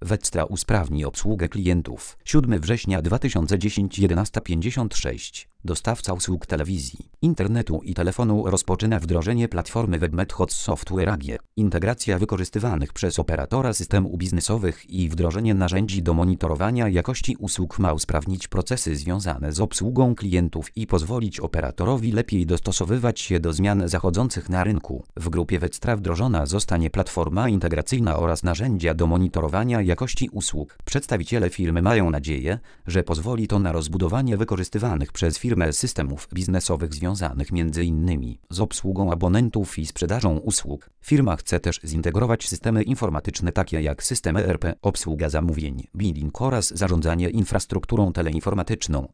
Vectra usprawni obsługę klientów. 7 września 2010 11:56. Dostawca usług telewizji, internetu i telefonu rozpoczyna wdrożenie platformy WebMetHOT Software AG. Integracja wykorzystywanych przez operatora systemów biznesowych i wdrożenie narzędzi do monitorowania jakości usług ma usprawnić procesy związane z obsługą klientów i pozwolić operatorowi lepiej dostosowywać się do zmian zachodzących na rynku. W grupie Vectra wdrożona zostanie platforma integracyjna oraz narzędzia do monitorowania jakości usług. Przedstawiciele firmy mają nadzieję, że pozwoli to na rozbudowanie wykorzystywanych przez firmę systemów biznesowych związanych m.in. z obsługą abonentów i sprzedażą usług. Firma chce też zintegrować systemy informatyczne takie jak system ERP, obsługa zamówień, billing oraz zarządzanie infrastrukturą teleinformatyczną.